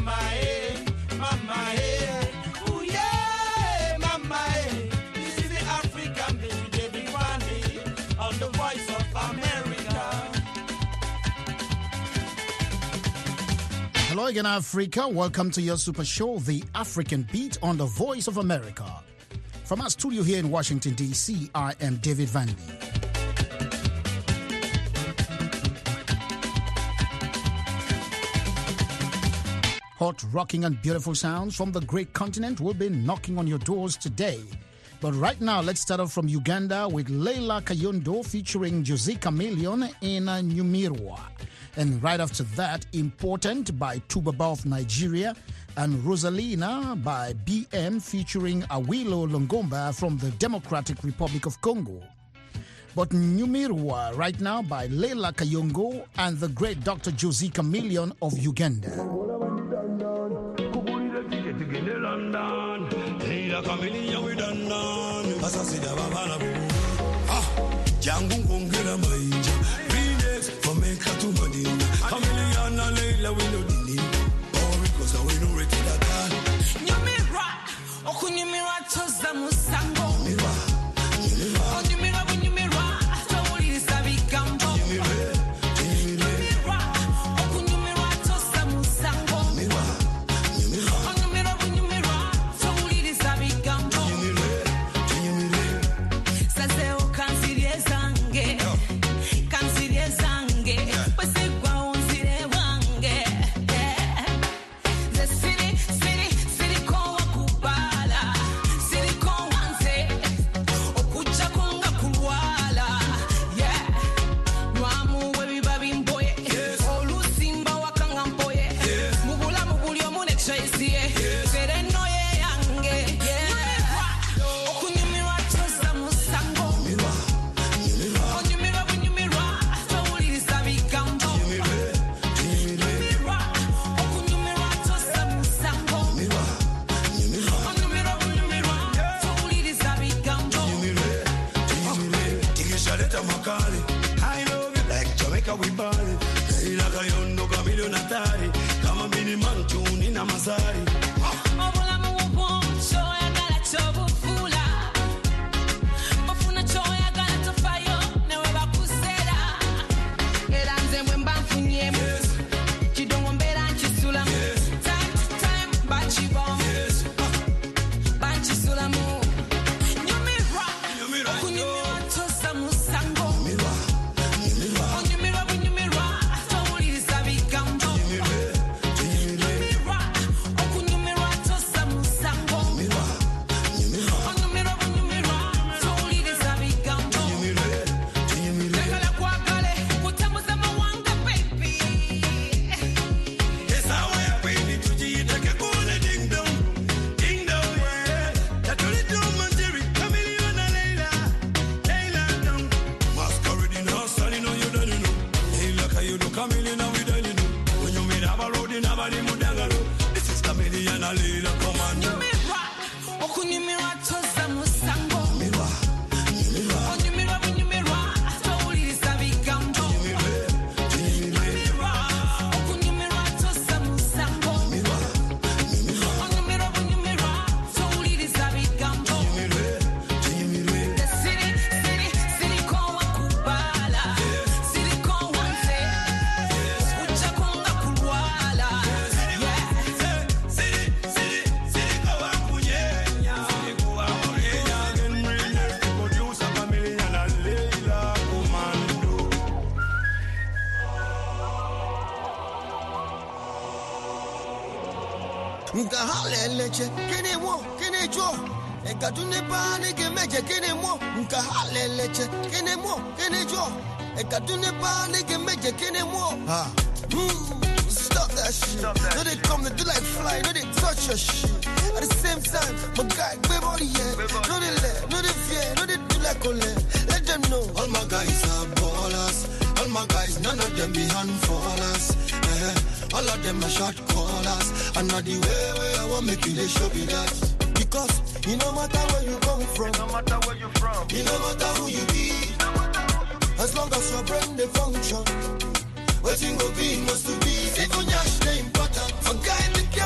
mama, eh, mama, eh. Ooh, yeah, mama, eh. This is the African baby, David Wande, on the Voice of America. Hello again, Africa. Welcome to your super show, The African Beat on the Voice of America. From our studio here in Washington, D.C., I am David Wande. Hot, rocking, and beautiful sounds from the great continent will be knocking on your doors today. But right now, let's start off from Uganda with Leila Kayondo featuring Jose Chameleone in Nyumirwa. And right after that, Important by Tubaba of Nigeria and Rosalina by BM featuring Awilo Longomba from the Democratic Republic of Congo. But Nyumirwa right now by Leila Kayondo and the great Dr. Jose Chameleone of Uganda. Nkahaleche kene mo kene jo e kadune pa ne ke meje kene mo nkahaleche kene mo kene jo e kadune pa ne ke meje kene mo stop that shit. No they come to do like fly, no they touch your shit. At the same time, my guy, baby, all yeah. No they let, no they fear, no they do like ole. Let them know all my guys are ballers. All my guys, none of them be handfallers. All of them are shot callers. And not the way I want make you they show me that. Because you no matter where you come from, no matter where you from, you no matter who you be, as long as your brain they function, waiting will be must to be. Even yash they important. For guy in the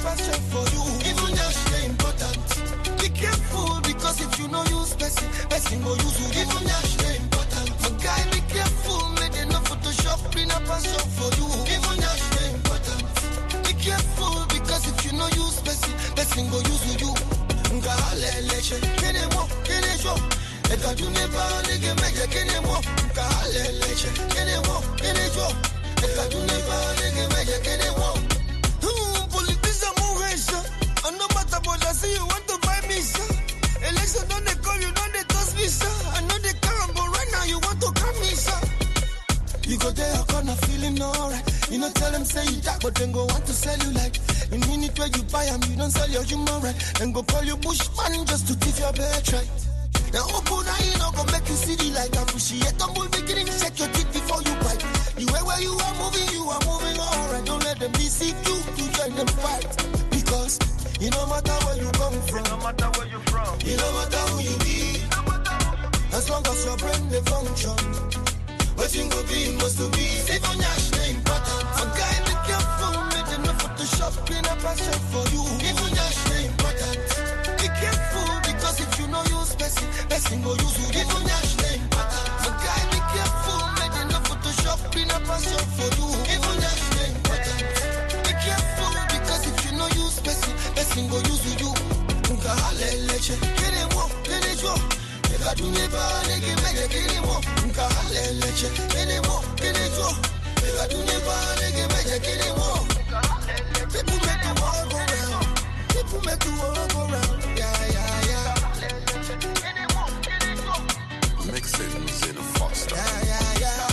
passion for you. Even your shame important. Be careful because if you know use person go use you. Even your shame important. My guy, be careful, make them no Photoshop in a passion for you. Even your shame important. Be careful because if you know use person go use you. Ngaleleche, kene mo, kene jo. Eka tu ne pa nige meje kene mo. Ngaleleche, kene mo, kene jo. Eka tu ne pa nige meje kene mo. Politician mourir, I know matter but I see you want to buy me, sir. Election don't they call you, don't they toss me, sir. I know they come, but right now you want to come me, sir. You go there, corner feeling alright. You know, tell them say you dark, but then go want to sell you like. In minute where you buy them, you don't sell your human right. Then go call you bushman just to thief your birthright. Now open eye, you know, go make you see the light. Appreciate humble beginning, check your teeth before you bite. You where you are moving alright. Don't let them deceive you to join them fight. Because it no matter where you come from, it no matter where you from, it no matter who you be. As long as your brain they function, what you go be must to be. Save on your name important. For guy be careful, make them no Photoshop in a passion for you. Even your name important. Be careful because if you know use person go use you. Even your name important. For guy be careful, make them no Photoshop in a passion for you. Even your name important. Be careful because if you know use person go use you. Nka haleleche, kene mo, kene jo. Eka tu ne pa nige meje kene mo. Nka haleleche, kene mo, kene jo. Eka tu ne pa nige meje kene mo. People make the world go round. People make the world go round. Yeah, yeah, yeah. Mixing Zena Foster. Yeah, yeah, yeah.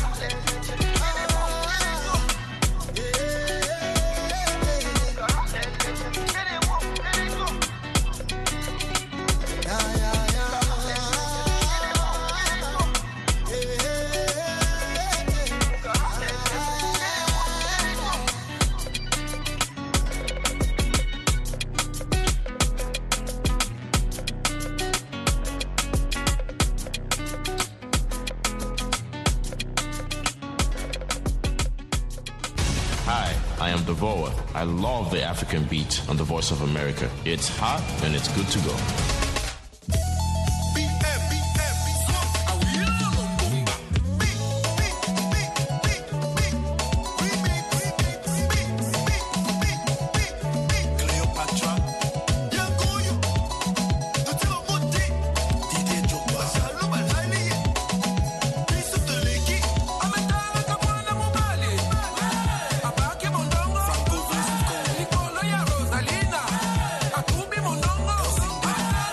I am Devoa. I love the African beat on the Voice of America. It's hot and it's good to go. Rosalina, Akumi Monongo.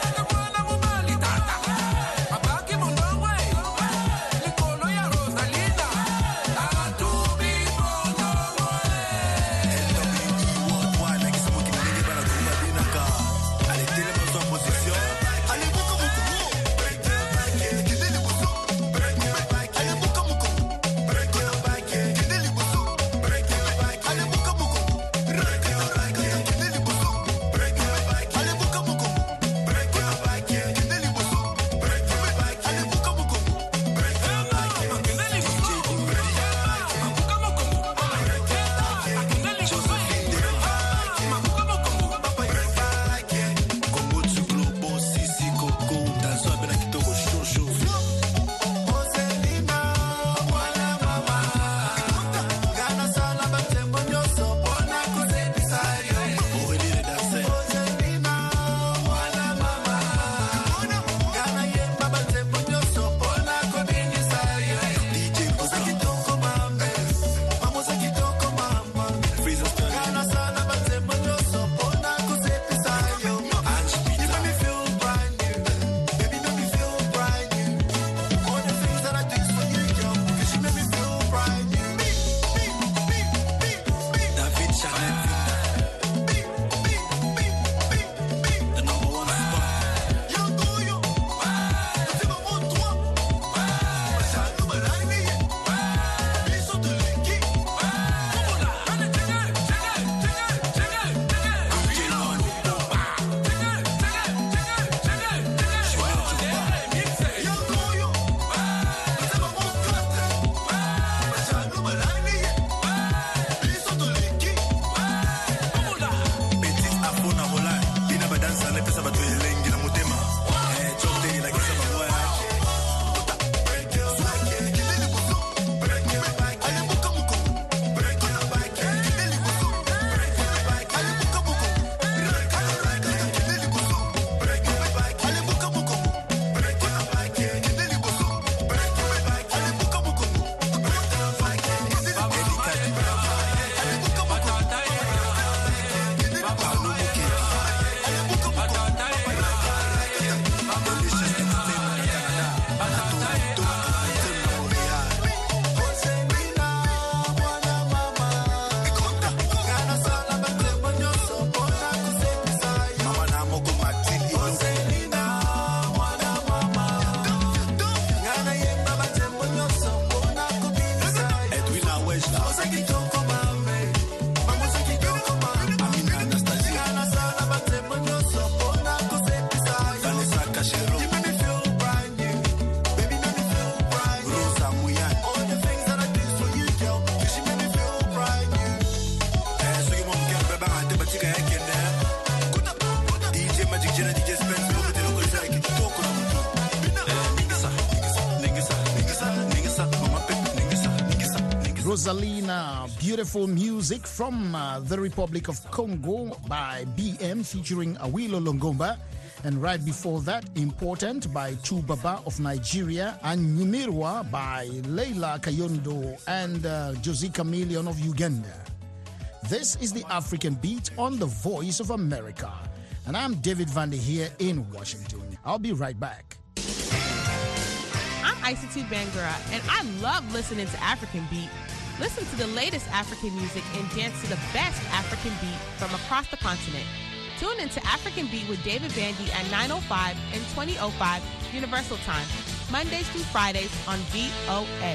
Rosalina, beautiful music from the Republic of Congo by BM featuring Awilo Longomba. And right before that, Important by Chubaba of Nigeria and Nyumirwa by Leila Kayondo and Jose Chameleon of Uganda. This is the African Beat on the Voice of America. And I'm David Vander here in Washington. I'll be right back. I'm Isatu Bangura, and I love listening to African Beat. Listen to the latest African music and dance to the best African beat from across the continent. Tune into African Beat with David Vandy at 9:05 and 20:05 Universal Time, Mondays through Fridays on VOA.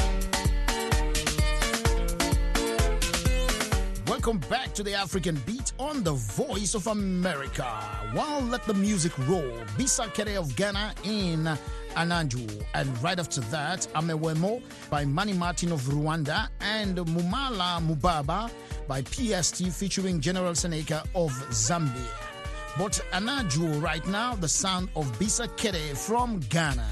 Welcome back to the African Beat on the Voice of America. Well, let the music roll. Bisa Kere of Ghana in Ananju. And right after that, Amewemo by Manny Martin of Rwanda and Mumala Mubaba by PST featuring General Seneca of Zambia. But Ananju right now, the sound of Bisa Kere from Ghana.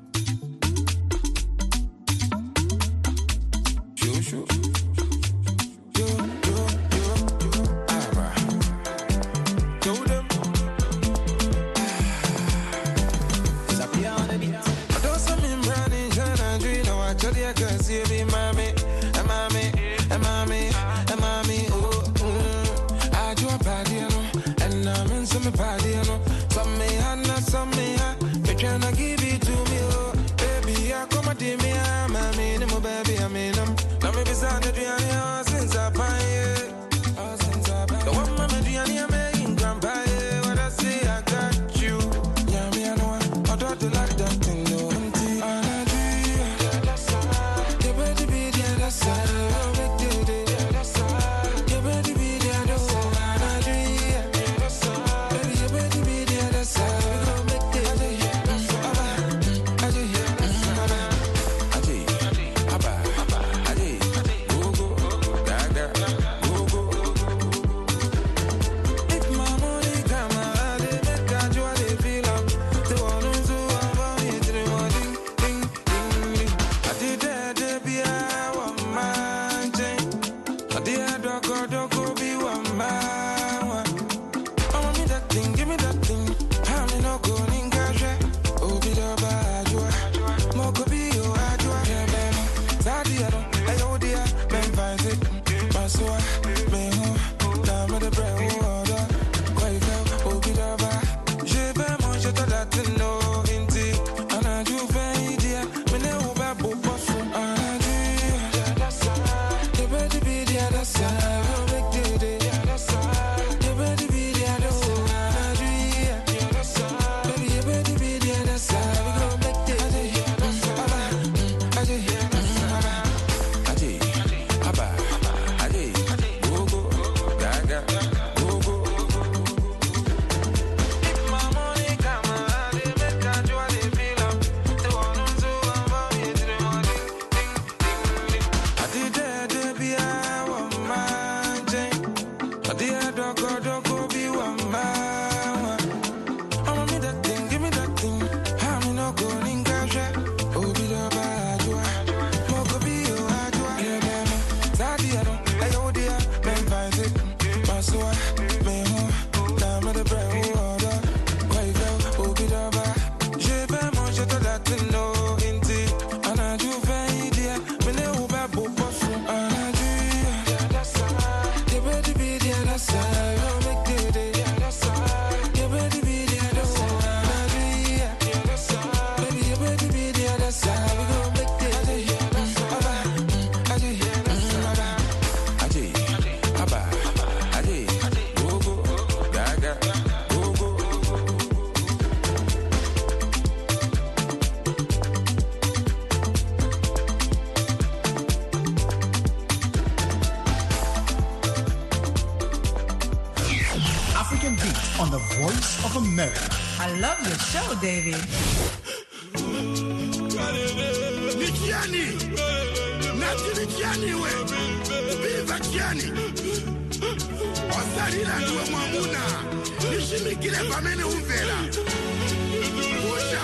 On the Voice of America. I love your show, David.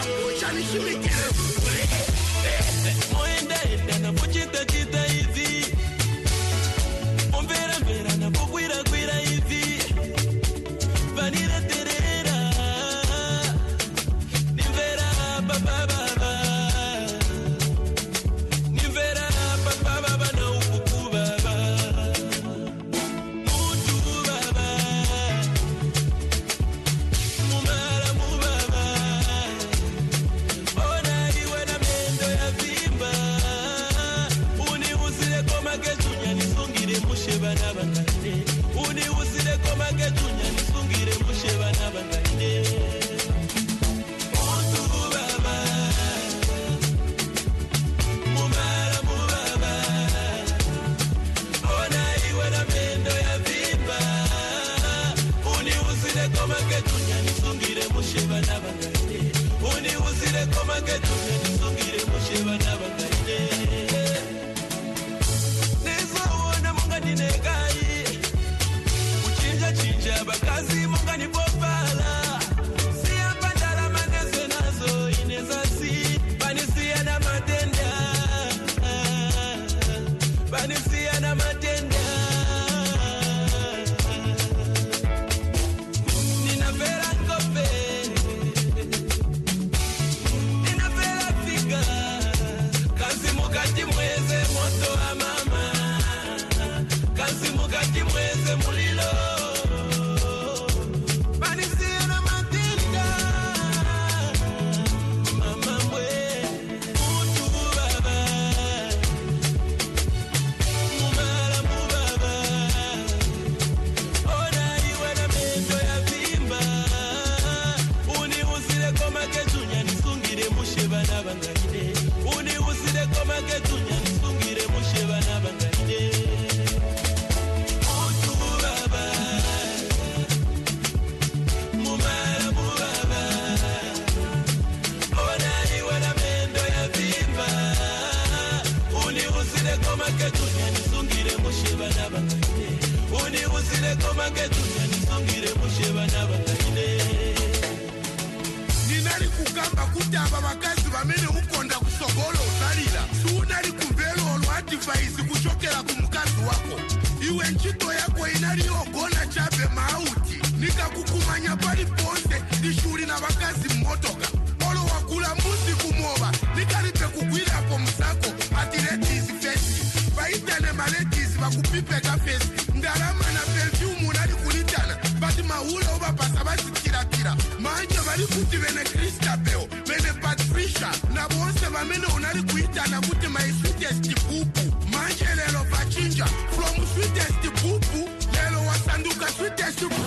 Moende na kuchita chita hizi kuti vene Christabel, vene Patricia, na bonse vamene unali kuitana kuti my sweetest pupu. Manje lelo vachinja, from sweetest pupu, lelo wasanduka sweetest pupu.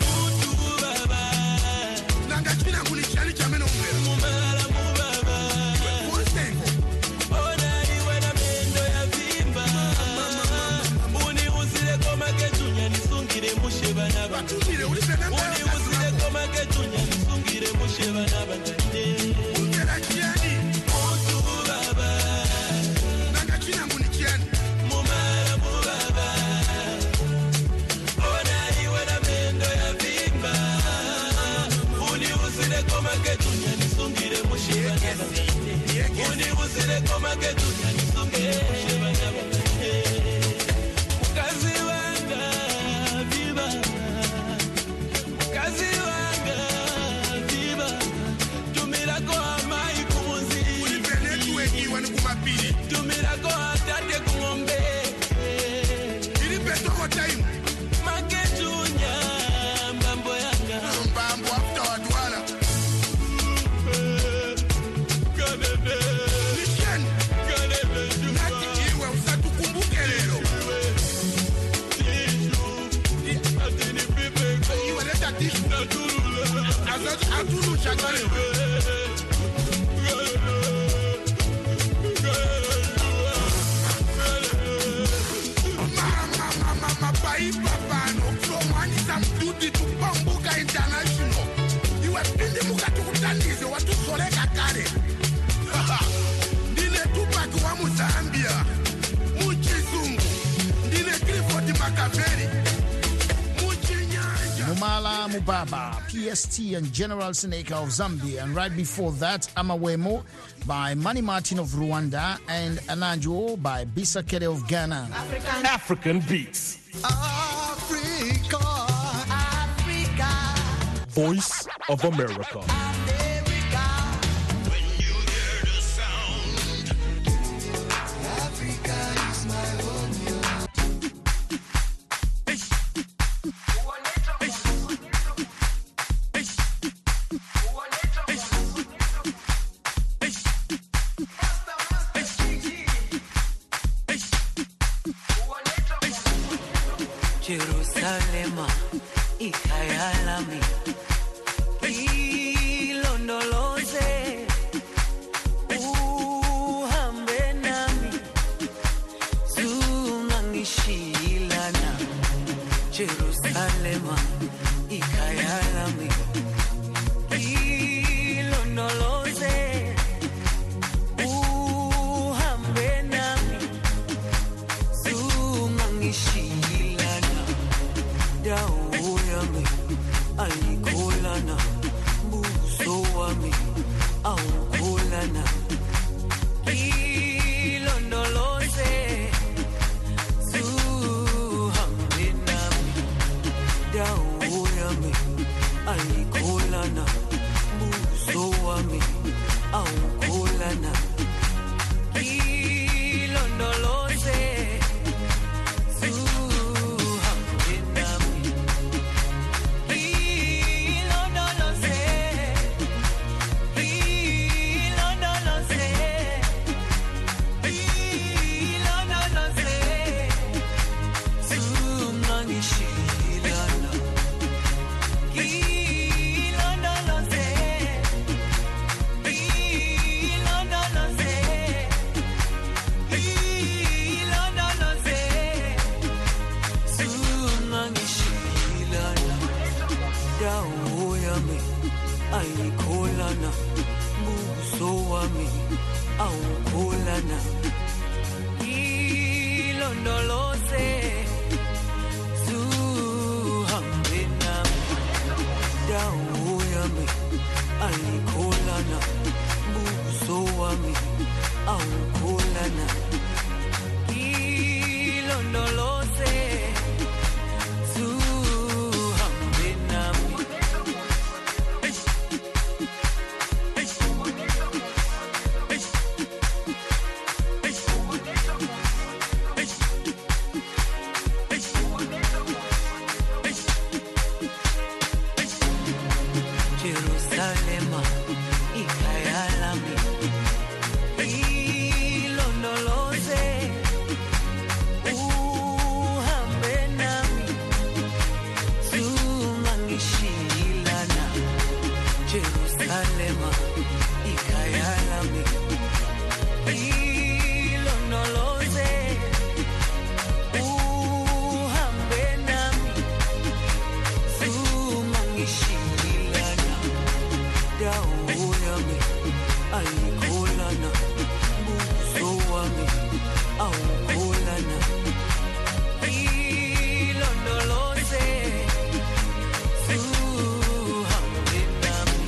Nanga china nguni chali chamene umvera. Mumala mubaba. Bonsengo. Ona iwe na mendo ya vimba. Uni uzile koma ketunya nisungire musheba naba. Uni uzile koma ketunya nisungire musheba naba. Ungera chiani. Otu baba. Nanga china nguni chiani. Mumala mubaba. Ona iwe na mendo ya vimba. Uni uzile koma ketunya nisungire musheba naba. Uni uzile koma ketunya nisungire musheba naba. Mukazi wanga viva. Mukazi wanga viva. Tumira ko amai kumuzi. Uni pene tuwe iwa ni kumapili. Tumira ko atate kumombe. Ili peto kwa time. Maketunya mbambo yanga. Mbambo after wadwala. International. You are in the Mukatukutanese, what to collect a carry. Dine Tupac wa Muzambia, Muchizungu, Dine Clifford Makaveri, Muchinyanja. Mumala Mubaba, PST and General Seneca of Zambia. And right before that, Amawemo by Manny Martin of Rwanda and Ananjo by Bisakere of Ghana. African Beats. Africa. Voice of America. When you hear the sound, Africa is my home. Jerusalem, ikayalami. Ilondoloze, uhambe nami, zungangishilana. Jerusalem, ikayalami. Ilondoloze, uhambe nami, zungangishilana. Dawo yami, alikolana. Buso wami, aukolana. Ilondoloze, zuhambe nami. Dawo yami, alikolana. Buso wami, aukolana. Ilondoloze, zuhambe nami. Ilondoloze, ilondoloze, ilondoloze, zungangishilana. Ilondoloze, ilondoloze, ilondoloze, zungangishilana. Dawo yami, ayikholana. Buso wami, awukholana. Ilondoloze, zuhambe nami. Dawo yami, ayikholana. Buso wami, awukholana. Ilondoloze, zuhambe nami. Jerusalem, ilondoloze, uhambe nami, sungangishilana, dawo yami ayikholana, buso wami awukholana, ilondoloze, uhambe nami.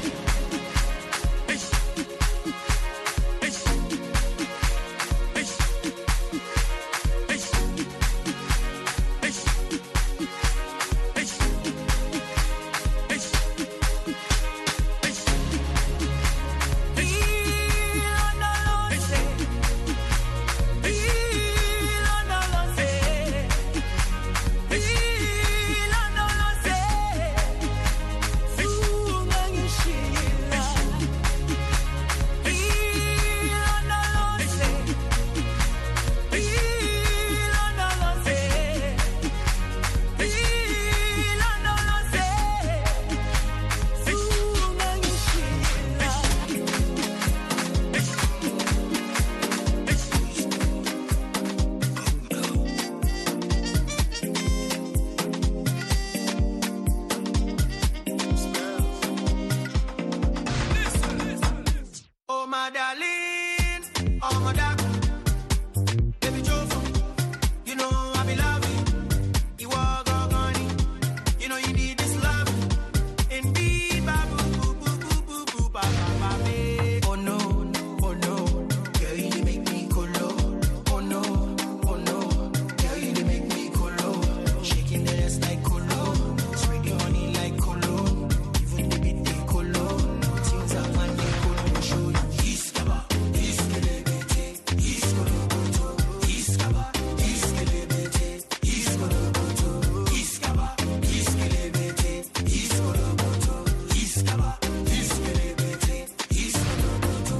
Oh my darling, oh my darling, baby Jofa, you know I be loving you are gone, you know you need this love, indeed, babu, boo, boo, boo, boo, boo, ba, ba, ba, babe. Oh no, girl you make me colo. Oh no, girl you make me colo. Shaking the ass like colo, spread your honey like colo, even the bit they colo. Things are fun, they colo, show you. Iskaba, iskelebete, iskoloboto, iskaba, iskelebete, iskoloboto, iskaba, iskelebete, iskoloboto, iskaba, iskelebete, iskoloboto.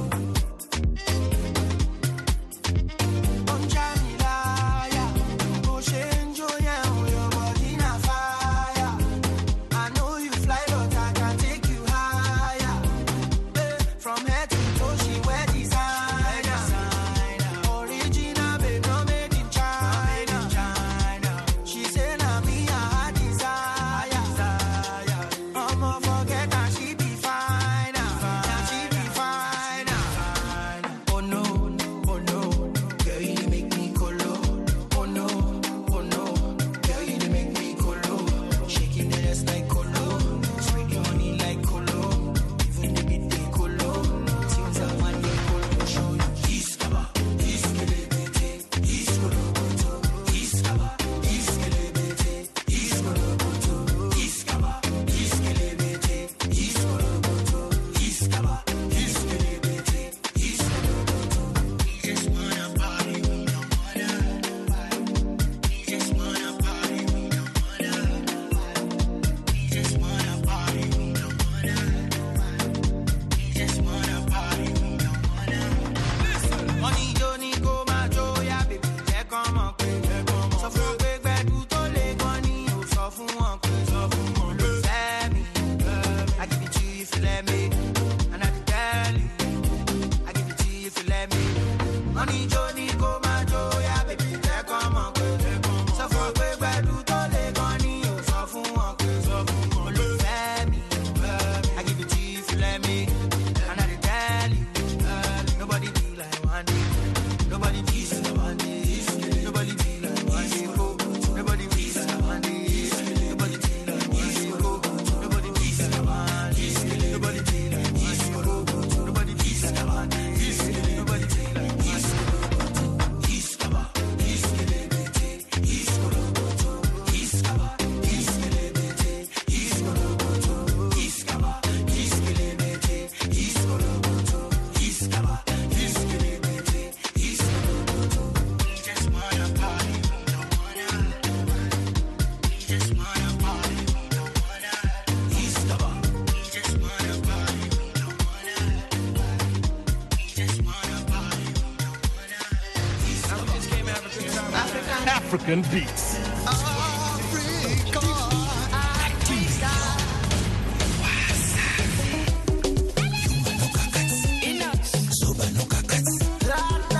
Onjamilaya, Oshenjoya, your body na fire. I know you fly, but I can take you higher. From head to toe, she wear designer. Original, babe, no made in China. She say na me I desire. I'ma forget that she be fine. Now she be fine. Oh no, girl you dey make me colo. Oh no, girl you dey make me colo. Shaking the ass like colo, spread your honey like colo, even the bit they colo. Things are fun, they colo, show you. Iskaba, iskelebete, iskoloboto, iskaba, iskelebete, iskoloboto, iskaba, iskelebete, iskoloboto, iskaba, iskelebete, iskoloboto. We just wanna party, we don't wanna fight. We just wanna party, we don't wanna fight. We just wanna party, we don't wanna fight. We just wanna party, we don't wanna. Money Johnny go my joya, baby, jẹ́ kán mọ̀ pé sọ fún pé gbẹ̀du tó lè gan ni ò sọ fún wọn pé ló fẹ́ mi. I give it to you if you let me, and I dey tell you, I give it to you if you let me. Money Johnny go my joya, baby, jẹ́ kán mọ̀ pé sọ fún pé gbẹ̀du tó lè gan ni ò sọ fún wọn pé ló fẹ́ mi. I give it to you if you let me, and I dey tell you, nobody be like one day. Nobody be like one day. Nobody be like one day. Nobody be like one day. Nobody be like one day. Nobody be like one day. Nobody be like one day. Nobody be like one day. Nobody be like one day. Iskaba, iskelebete, iskoloboto, iskaba, iskelebete, iskoloboto, iskaba, iskelebete, iskoloboto, iskaba, iskelebete, iskoloboto. We just wanna party, we don't wanna fight. We just wanna party, we don't wanna iskaba. We just wanna party, we don't wanna fight. We just wanna party, we don't wanna iskaba. We just came out of a good time. African beats. La la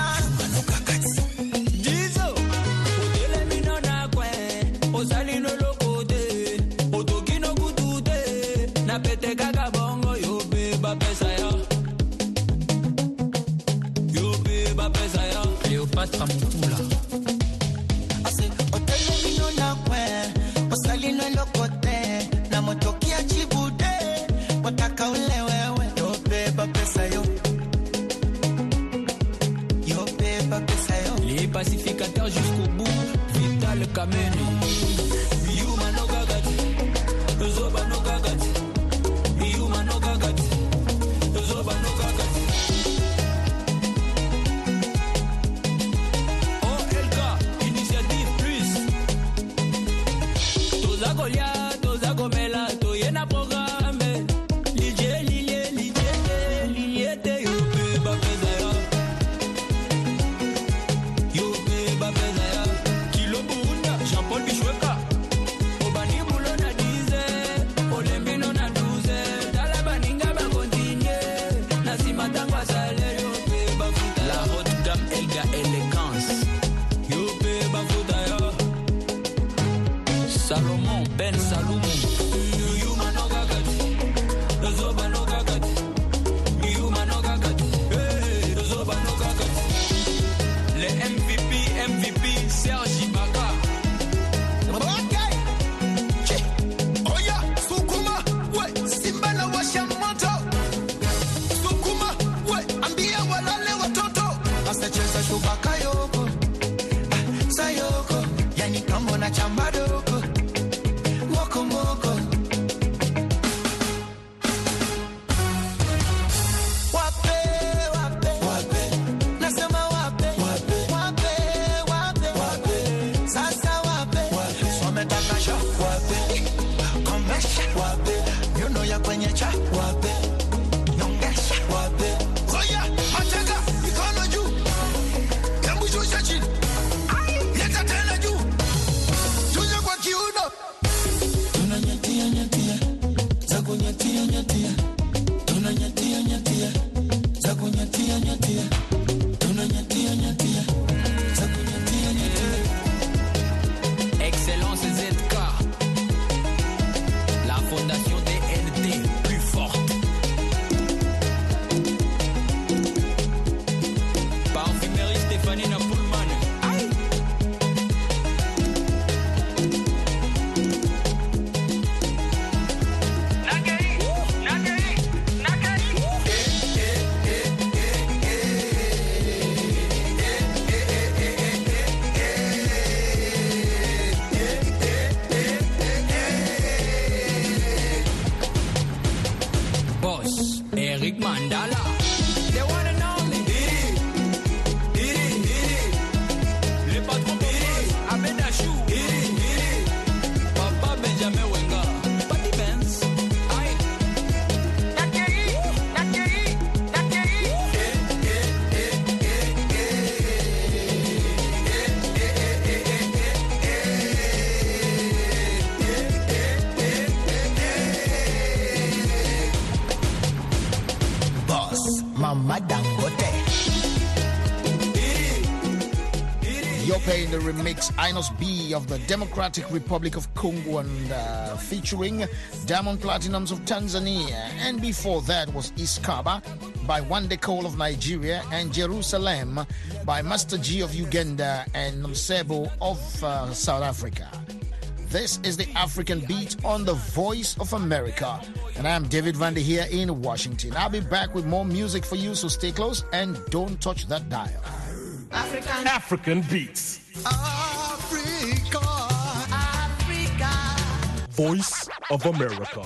bapeza ya Cléopâtre Mukula. Ase otelo mino na kwe osali no lokote na motokia chibude wataka ule wewe yo beba pesa yo beba pesa yo Les pacificateurs jusqu'au bout Vital Kameni Yuma no gagati Zoba no gagati Yuma no gagati Zoba no gagati OLK Initiative Plus Toza Golia Toza Gomela Toyena programme Lilie te yo beba pesa ya yo beba pesa ya Kilo Bunda Jean-Paul Bishweka Obani Bulo na 10 Olembino na 12 Talabaninga ba continue Nasima tangwa salaire yo beba futa la haute gamme Elga Elegance yo beba futa ya Salomon Ben Salomon Yuma no gagati Zoba no gagati Yuma no gagati Zoba no gagati Les MVP Serge Ibaka okay oya sukuma we simba na washa moto sukuma we ambia walale watoto asacheza shubaka yoko sayoko yani kama na chamba doko moko moko wape nasema wape sasa wape sometakasha wape komesha wape yuno ya kwenye cha wape nyongesha wape oya matega mikono juu hebu shusha chini leta tena juu shusha kwa kiuno tunanyatia za kunyatia tunanyatia za kunyatia tunanyatia za kunyatia Excellence ZK La fondation DNT plus forte Parfumerie Stéphanie Napoulman Aïe Boss Eric Mandala The one and only Le patron Boss Ahmed Achou Papa Benjamin Wenga Patty Benz Aïe boss mama Dangote Yope in the remix Inos B of the Democratic Republic of Congo and featuring Diamond Platinums of Tanzania. And before that was Iskaba by Wande Cole of Nigeria and Jerusalem by Master G of Uganda and Msebo of South Africa. This is the African Beat on the Voice of America. And I'm David Vandy here in Washington. I'll be back with more music for you, so stay close and don't touch that dial. African Beats. Africa Voice of America.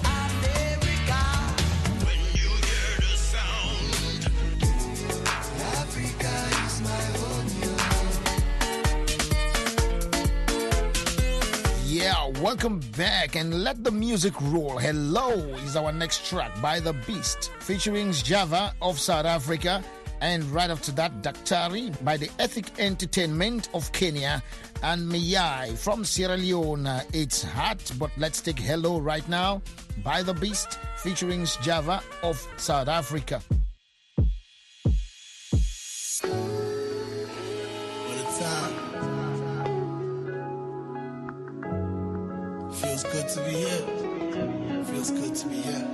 when you hear the sound Africa is my home. Yeah, welcome back and let the music roll. Hello is our next track by The Beast featuring Java of South Africa. And right after that, Daktari by the Ethic Entertainment of Kenya and Miyai from Sierra Leone. It's hot, but let's take Hello right now by The Beast featuring Java of South Africa. What a time. Feels good to be here. Feels good to be here.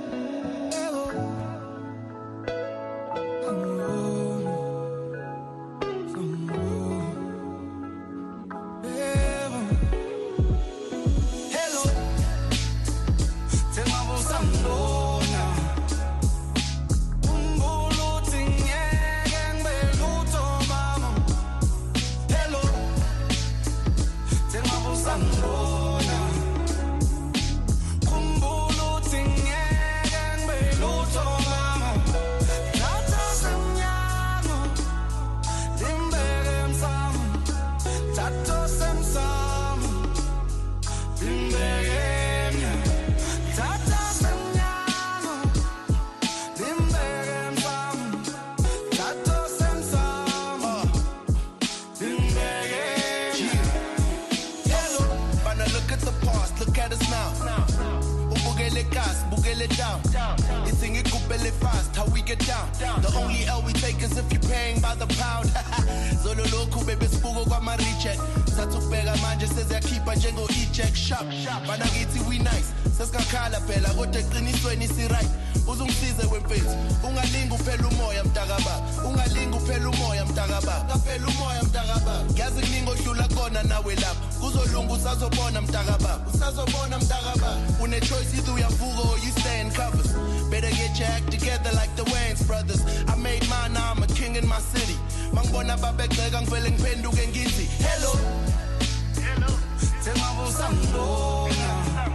it fast, how we get down. The only L we take is if you're paying by the pound. Zolo loku baby spugo kwa maricheck. Satubega manje says ya keep a jengo e-check shop. Banagiti we nice, says kakala pela. Gote klinisweni si right. Uzungsize wemfethu. Ungalingu phela umoya mtakaba. Ungalingu phela umoya mtakaba. Kaphela umoya mtakaba. Gazi ningo dlula kona nawe lapha. Kuzolunga usazobona mtakaba. Usazobona mtakaba. Une choice either uyavuka or you stay in covers. Better get your act together like the Wayans brothers. I made mine, now I'm a king in my city. Mangibona babegceka ngivele ngiphenduke ngithi hello. Hello. Tengabusa ngibona.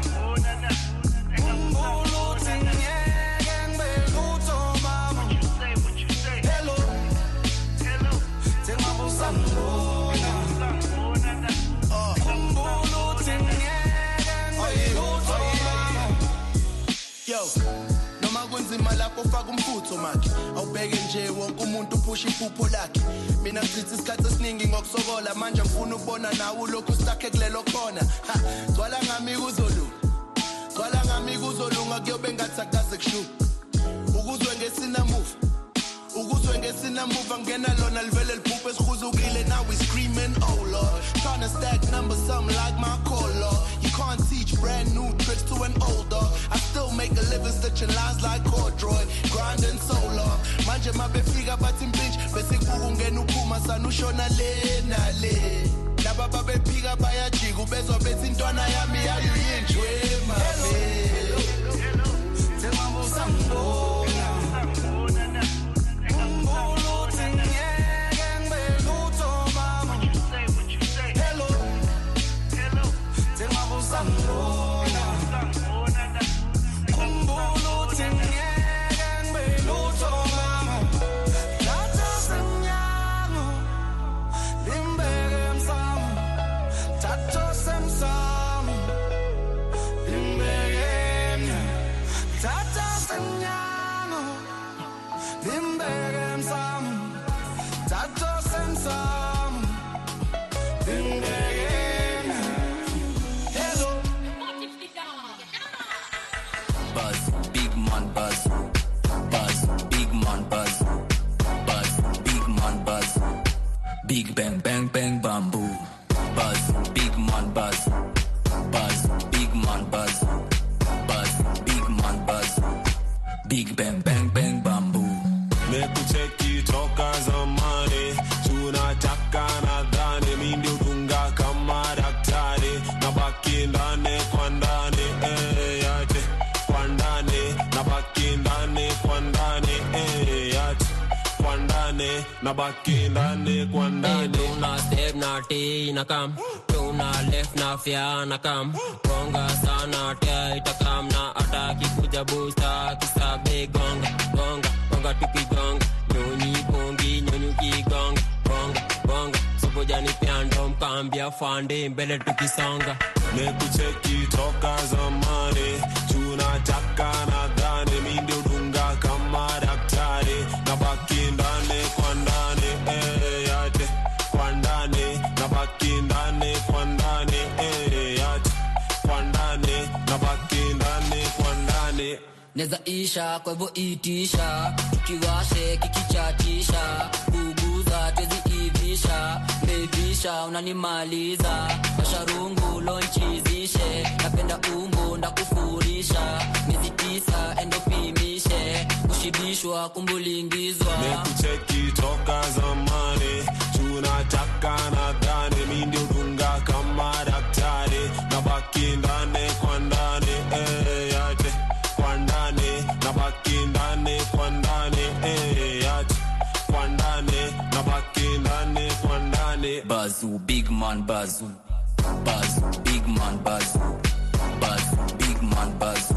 Umbulu tingeke ngibelutho mama. What you say? Hello. Hello. Tengabusa ngibona. Umbulu tingeke ngibelutho mama. Yo. Kunzima lapho faka umfutho makhe awubheke nje wonke umuntu uphusha iphupho lakhe mina ngithi isikhathi esiningi ngokusokola manje ngifuna ukubona nawe lokhu stakhe kulelo khona zwala ngami kuzolunga kuyobe ngathi akaze kushuka ukuzwe ngesina move angena lona livele liphuphe esikhuzukile now we screaming oh lord trying to stack numbers something like my color you can't teach brand new tricks to an old dog I still make a living stitching lines like corduroy grinding so long manje mabefika bathi impinch bese kubuka ungena uphuma sanushona le nale laba babephika bayajika ubezwa bethi intwana yami ayuyinjwe mami Tengabusa ngibona Big bang bang bang bamboo buzz big man buzz buzz big man buzz buzz big man buzz big bang bang bang bamboo mekucheki toka zamani tunataka nadhani mimi udunga kama daktari nabaki ndani kwa ndani yate kwa ndani nabaki ndani kwa ndani yate kwa ndani nabaki ndani kwa ndani tuna step na T na kam tuna left na fia na kam gonga sana tia itakam na ataki kuja booster kisabe gonga gonga gonga tukigonga nyonyi bongi nyonyi kigonga gonga gonga sobojani piando mkambia fande mbele tukisonga mekucheki toka zamani tunataka nadhani mimi ndio dunga kama daktari nabaki ndani kwa ndani yate kwa ndani nabaki ndani kwa ndani yate kwa ndani nabaki ndani kwa ndani neza isha kwa hivyo itisha tukiwashe kikichatisha kuguza twezi ivisha mevisha unanimaliza masharungu lonchizishe napenda umbo ndakufurisha miezi 9 endopimishe kushibishwa kumbulingizwa mekucheki toka zamani tunataka nadhani mimi ndio dunga kama daktari nabaki ndani kwa ndani yate kwa ndani nabaki ndani kwa ndani yate kwa ndani nabaki ndani kwa ndani bazu big man bazu buzz big man buzz buzz big man buzz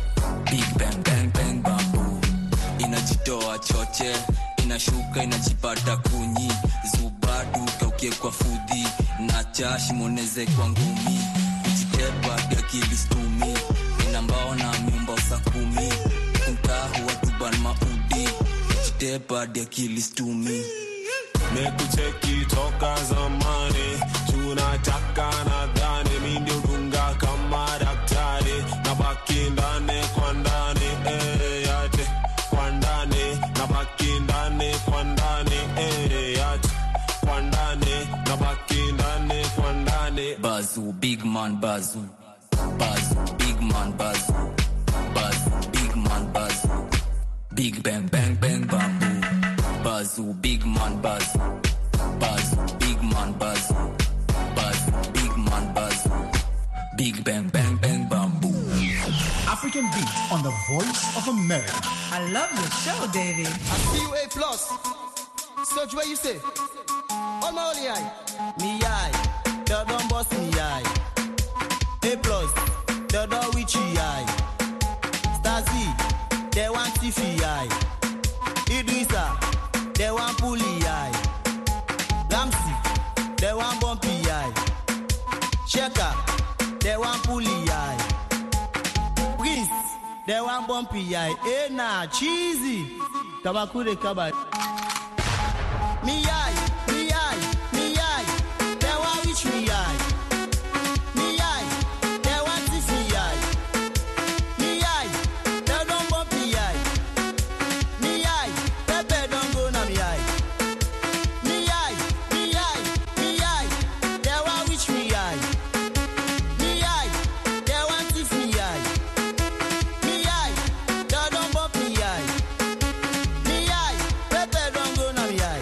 big bang bang bang bamboo inajitoa choche inashuka inajipata kunyi zubadu kauke kwa fudhi na chashi moneze kwa ngumi kujitepa ya kilistumi inambao na miumba usakumi mtahu watuban maudi kujitepa ya kilistumi mekucheki toka zamani tunataka nadhani mimi ndio dunga kama daktari nabaki ndani kwa ndani yate kwa ndani Bazoo, big man Bazoo. Bazoo, big man Bazoo. Bazoo, big man Bazoo. Big bang bang bang bamboo. Bazoo, big man Bazoo. Bazoo, big man Bazoo. Bazoo, big man Bazoo. Big bang bang bang bamboo. African Beat on the Voice of America. I love your show, David. I see you A plus. Search where you say. On my only eye. Me eye. The don't boss me eye. A plus. The don't witchy eye. Stasi. They want Tiffy eye. Idrissa. They want Puli eye. Ramsey. They want Bumpy eye. Checker. They want Puli eye. Prince. They want Bumpy eye. Eh nah. Cheesy. Tabakure Kaba. Me eye. Me eye. Me eye. They want reach me eye. Me eye. They want Tiffy eye. Me eye. They don't Bumpy eye. Me eye. Pepe don't go na me eye. Me eye. Me eye. Me eye. They want reach me eye. Me eye. They want Tiffy eye. Me eye. They don't bump me eye. Me eye. Pepe don't go na me eye.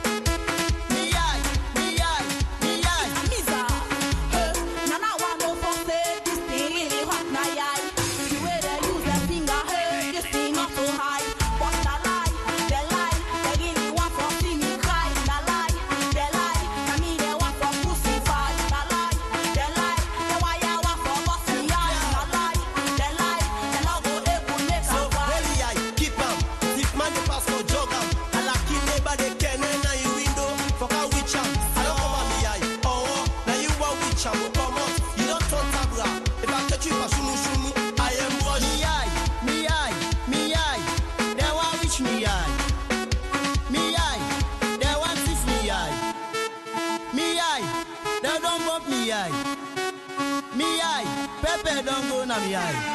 Me eye. Me eye. Me eye. Misa, Nana want no for say this thing really hot my eye. The way they use their finger, hey, this thing up so high. But the lie, they really want for see me cry. The lie, they I mean they want for crucify. The lie, they why I want for bust me eye. The lie, they not go able make So a cry. holy eye, keep am. If man the pass no jog am. I like kill neighbor they can na you window. Fuck out witch am. I don't come on me eye. Oh, now you want witch am. Come on, you don't turn tabra. If I touch you, shunu, I am what me eye, me eye, me eye. They want witch me eye. Me eye, they want thief me eye. Me eye, they don't bump me eye. Me eye, Pepe don't go na me eye.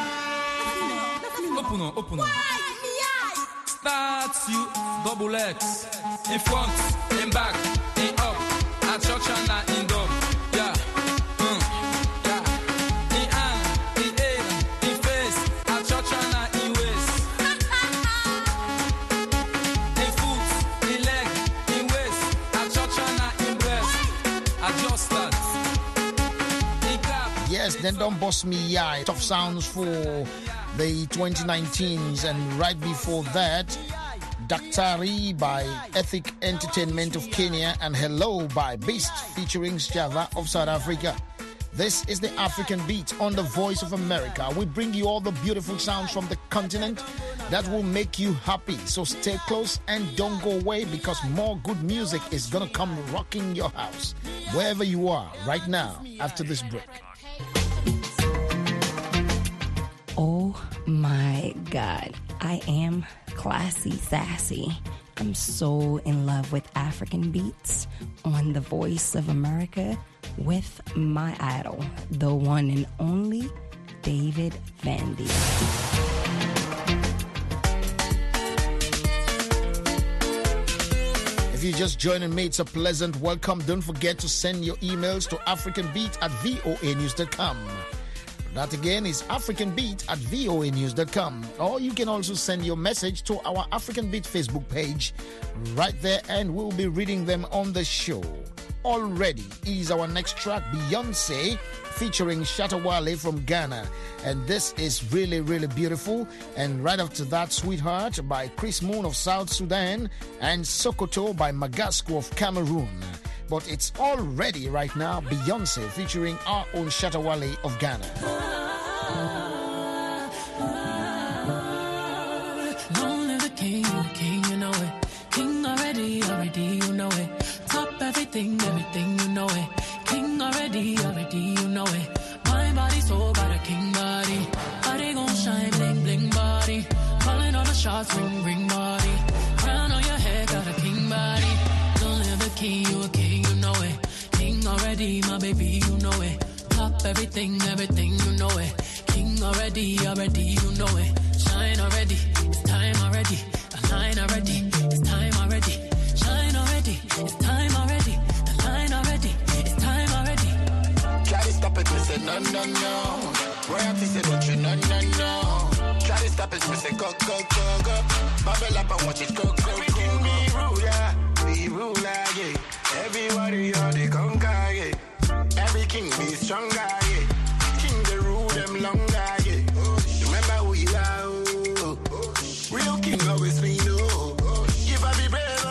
Open on. Why me eye? Start you, double X. In front, in back, in up. At church and in dog. Yeah. Yeah. In hand, in head, in face. At church and in waist. In foot, in leg, in waist. At church and in breast. Adjust that. In clap. Yes, then don't boss me eye. Tough sounds for the 2019s, and right before that, Daktari by Ethic Entertainment of Kenya and Hello by Beast featuring Sjava of South Africa. This is the African Beat on the Voice of America. We bring you all the beautiful sounds from the continent that will make you happy. So stay close and don't go away, because more good music is gonna come rocking your house wherever you are right now after this break. Oh my God, I am classy sassy. I'm so in love with African beats on the Voice of America with my idol, the one and only David Vandy. If you're just joining me, it's a pleasant welcome. Don't forget to send your emails to africanbeat@voanews.com. That again is africanbeat@voanews.com. Or you can also send your message to our African Beat Facebook page right there, and we'll be reading them on the show. Already is our next track, Beyonce, featuring Shatta Wale from Ghana. And this is really, really beautiful. And right after that, Sweetheart by Chris Moon of South Sudan, and Sokoto by Magasco of Cameroon. But it's all ready right now, Beyonce featuring our own Shatta Wale of Ghana. Long live the king, you know it. King already, you know it. Top everything, you know it. King already, you know it. My body so got a king body. Body gon' shine, bling, bling body. Calling all the shots, ring, ring body. Crown on your head, got a king body. Don't live the king, you a king, you know it. King already, my baby, you know it. Top everything, you know it. King already, you know it. Shine already, it's time already. Align already, it's time already. Shine already, it's time already. Align already, it's time already. Try this, no, no, no. Royalty say don't you, no, no, no. Try to stop it, me say go, go, go, go. Bubble up and watch it go, go, go, go. Be ruler, be ruler, yeah. Everybody on the conquer, yeah. Every king be stronger, yeah. King they rule them longer, yeah. Remember who you are, oh. Real king always be no. Give up be brave,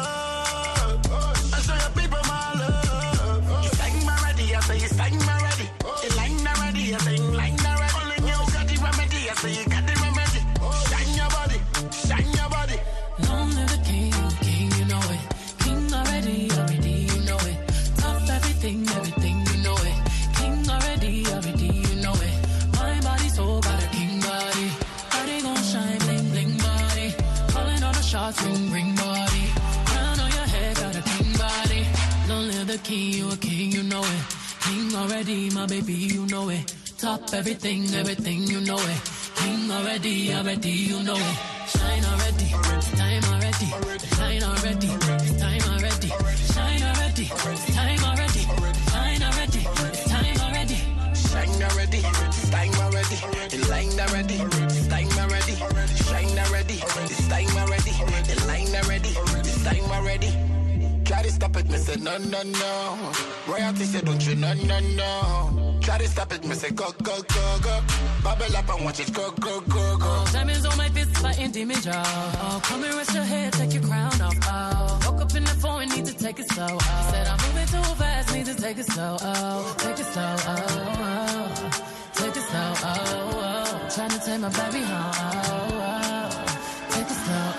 oh. And show your people my love. You sang my ready, I say you sang my ready. You line already, I say you line already. Only you got the remedy, I say you got the remedy. Shine your body, shine your body. Long live the king, you know it. King already, already, you know it. Top everything, everything, you know it. King already, you know it. My body so got a king body. Body gon' shine, bling, bling body. Calling all the shots, ring, ring body. Crown on your head, got a king body. Long live the king, you a king, you know it. King already, my baby, you know it. Top everything, everything, you know it. King already, you know it. Shine already, it's time already. Shine already, it's time already. Shine already, it's time already. Shine already, it's time already. Shine already, it's time already. The line already, it's time already. Shine already, it's time already. The line already, it's time already. Try to stop it, me say no, no, no. Royalty say don't you, no, no, no. Try to stop it, me say go, go, go, go. Bubble up and watch it go, go, go, go. Diamonds on my fist, fighting demon jaw. Oh, come and rest your head, take your crown off. Oh, woke up in the phone, need to take it slow. Oh, said I'm moving too fast, need to take it slow. Oh, take it slow. Oh, take it slow. Oh, trying to take my baby home. Oh, take it slow.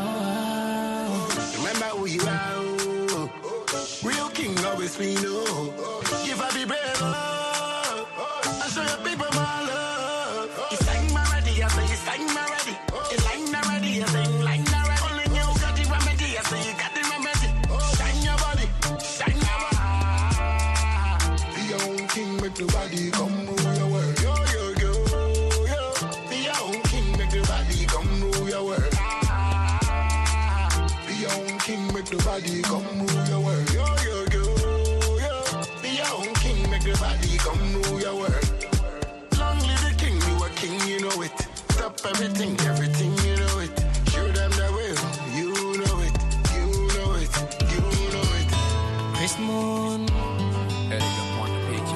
Oh, remember who you are. Real king always be no. If I be brave, I show your people my love. You sang my ready, I say you sang my ready. You line already, I say you line already. Only you got the remedy, I say you got the remedy. Shine your body, shine your body. Be your own king, make the body come rule your world. Yo, yo, yo, yo. Be your own king, make the body come rule your world. Be your own king, make the body come rule your world. Yo, yo, yo, yo. Be your own king, make the body come rule your world. Long live the king, you a king, you know it. Stop everything, everything, you know it. Show them the way, you know it, you know it, you know it. Chris Moon, Eric on the page.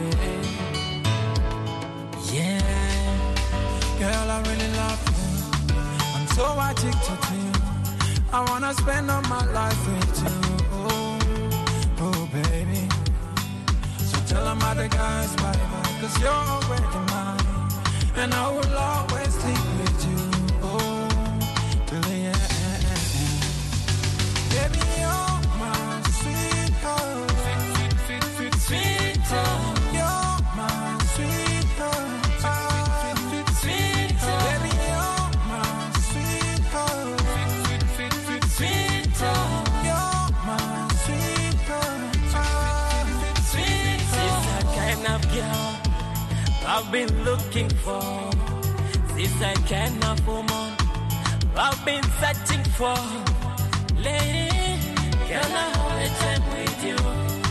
Yeah, girl, I really love you. I'm so addicted to you. I wanna spend all my life with you. Oh, baby. So tell them other guys bye-bye, 'cause you're already mine. And I will always stick with you. Oh, till the end. Baby, you're my sweetheart. Sweetheart. You're my sweetheart. Sweetheart. Baby, you're my sweetheart. Sweetheart. You're my sweetheart. She's that kind of girl I've been looking for. She's that kind of woman I've been searching for. Lady, can I have a time with you?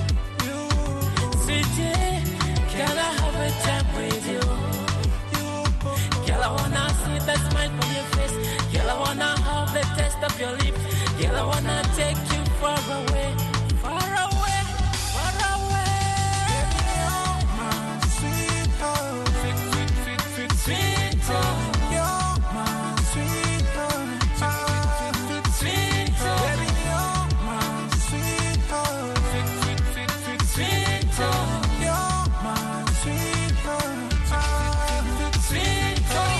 Sweetie, can I have a time with you? Girl, I wanna see the smile from your face. Girl, I wanna have the taste of your lips. Girl, I wanna take you far away, far away, far away. Baby, you're my sweetheart. Sweetheart. You're my sweetheart. Sweetheart. Baby, you're my sweetheart. Sweetheart. You're my sweetheart. Sweetheart.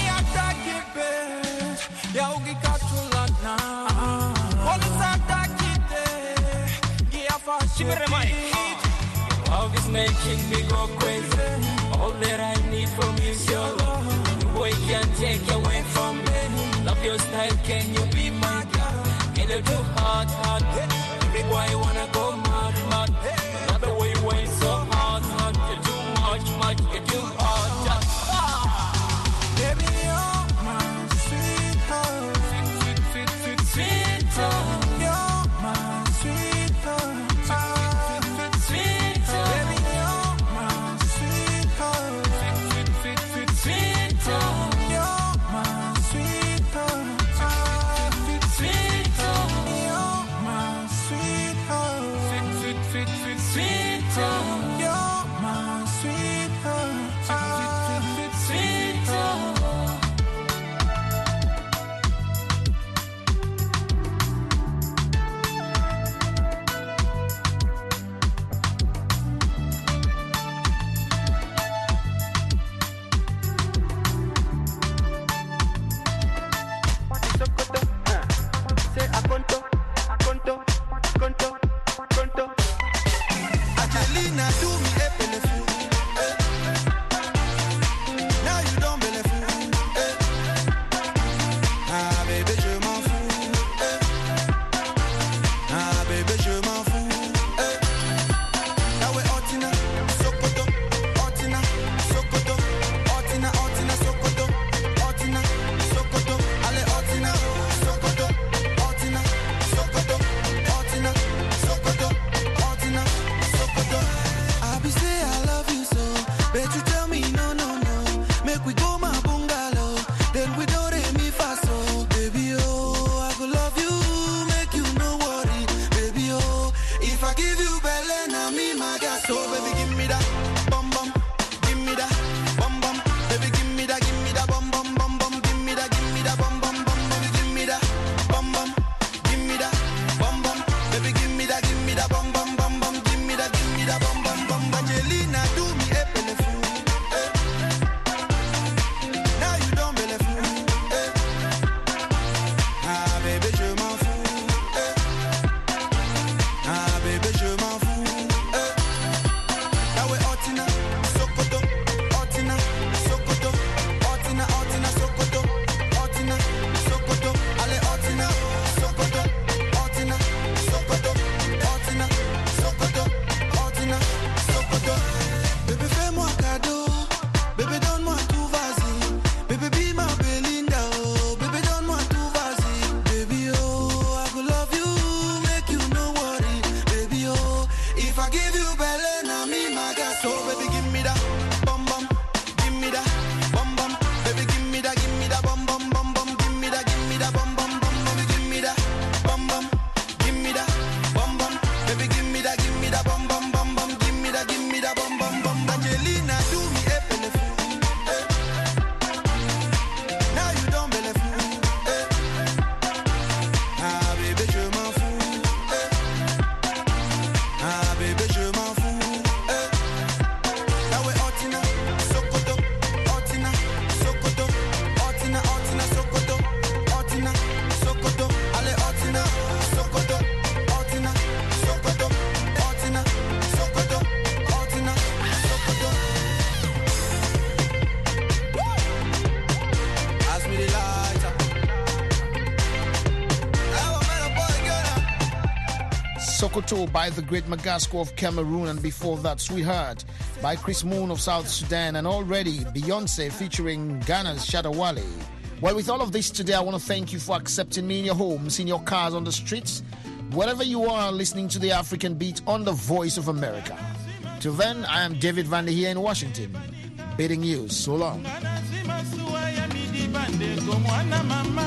Ya ukikatula na Olisata kite Gia fashi Love is making me go crazy. All that I need from you is your love. The boy can't take away from me. Love your style, can you be my girl? Get it too hard, hard. Every boy wanna go mad, mad. Another way you went so hard, hard. You're too much, much, you're too hard. Baby, you're my sweetheart. Sweetheart. You're my sweetheart. Sweetheart. Baby, you're my sweetheart. sweetheart. You're my sweetheart, sweetheart. Angelina, do me a benefit. Now you don't benefit. Ah bébé je m'en fous. Ah bébé je m'en fous. Now we Otina, Sokoto, Otina, Sokoto, Otina, Otina, Sokoto, Otina, Sokoto, allez Otina, Sokoto, Otina, Sokoto, Otina, Sokoto, Otina, Sokoto. I be say I love you so, but you tell me no, no, no. Make we go my bungalow, then we do re mi fa so. Baby oh, I go love you, make you no worry. Baby oh, if I give you belly, na me my gas. So baby give me that bum bum, give me that bum bum. Baby give me that bum bum bum bum. Give me that bum bum bum. Baby give me that bum bum, give me that bum bum. Baby give me that bum bum bum bum. Give me that bum bum bum. Angelina, do me a benefit. Now you don't benefit. Ah bébé je m'en fous. Ah bébé je m'en fous. Now we Otina, Sokoto, Otina, Sokoto, Otina, Otina, Sokoto, Otina, Sokoto, allez Otina, Sokoto, Otina, Sokoto, Otina, Sokoto, Otina, Sokoto. Bébé fais-moi cadeau, bébé donne-moi tout vas-y. Bébé be my Belinda, oh, bébé donne-moi tout vas-y. Baby oh, I go love you, make you no worry. Baby oh, if I give you belly, na me my gas. So baby give me that bum bum, give me that bum bum. Baby give me that bum bum bum bum. Give me that bum bum bum. Baby give me that bum bum, give me that bum bum. Baby give me that bum bum bum bum. Give me that bum bum bum. Angelina, do me a benefit. Now you don't benefit. Ah bébé je m'en fous. Ah bébé je m'en fous. Now we Otina, Sokoto, Otina, Sokoto, Otina, Otina, Sokoto, Otina, Sokoto, allez Otina, Sokoto, Otina, Sokoto, Otina, Sokoto, Otina, Sokoto. Pass me the lighter. Sokoto by the Great Magasco of Cameroon, and before that, Sweetheart by Chris Moon of South Sudan, and already Beyonce featuring Ghana's Shatta Wale. Well, with all of this today, I want to thank you for accepting me in your homes, in your cars, on the streets, wherever you are listening to the African Beat on the Voice of America. Till then, I am David Vander here in Washington, bidding you so long.